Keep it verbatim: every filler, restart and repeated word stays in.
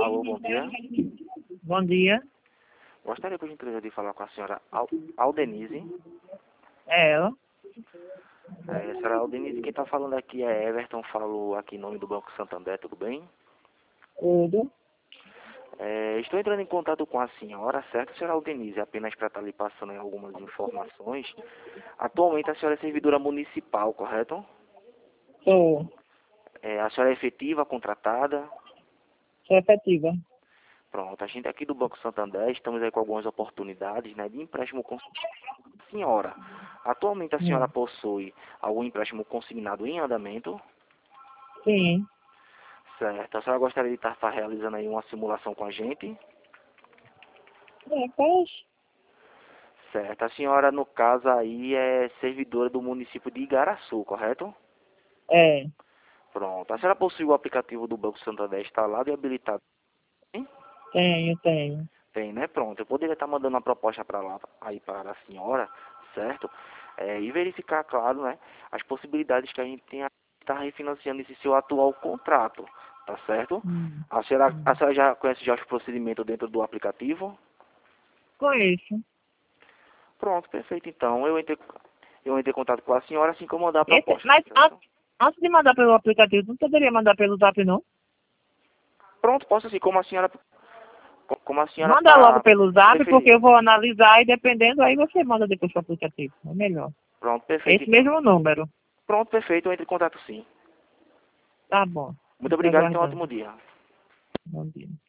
Alô, bom dia. Bom dia. Gostaria, por gentileza, de falar com a senhora Al Aldenise. É ela? É, senhora Aldenise, quem está falando aqui é Everton, falo aqui em nome do Banco Santander, tudo bem? Tudo. É, estou entrando em contato com a senhora, certo, senhora Aldenise? Apenas para estar lhe passando em algumas informações. Atualmente a senhora é servidora municipal, correto? Sou. É, a senhora é efetiva, contratada? Sou efetiva. Pronto, a gente aqui do Banco Santander, estamos aí com algumas oportunidades, né, de empréstimo consignado. Senhora, atualmente a senhora Hum. possui algum empréstimo consignado em andamento? Sim. Certo. A senhora gostaria de estar fa- realizando aí uma simulação com a gente? É, pois. Certo. A senhora, no caso aí, é servidora do município de Igaraçu, correto? É. Pronto. A senhora possui o aplicativo do Banco Santander instalado e habilitado? Sim? Tenho, tenho. Tem, né? Pronto. Eu poderia estar mandando uma proposta para lá, aí para a senhora, certo? É, e verificar, claro, né, as possibilidades que a gente tem a estar refinanciando esse seu atual contrato, tá certo? Hum. A senhora, a Hum. senhora já conhece já os procedimentos dentro do aplicativo? Conheço. Pronto, perfeito. Então, eu entrei, eu entrei em contato com a senhora assim que eu mandar a Esse, proposta, tá mas an- certo? antes de mandar pelo aplicativo, não poderia mandar pelo zap, não? Pronto, posso assim, como a senhora, co- como a senhora Manda logo pelo zap, porque preferir. eu vou analisar e dependendo, aí você manda depois pro aplicativo. É melhor. Pronto, perfeito Esse então. mesmo número. Pronto, perfeito, eu entro em contato sim. Tá bom. Muito Fico obrigado e tenha um ótimo aguardando. dia. Bom dia.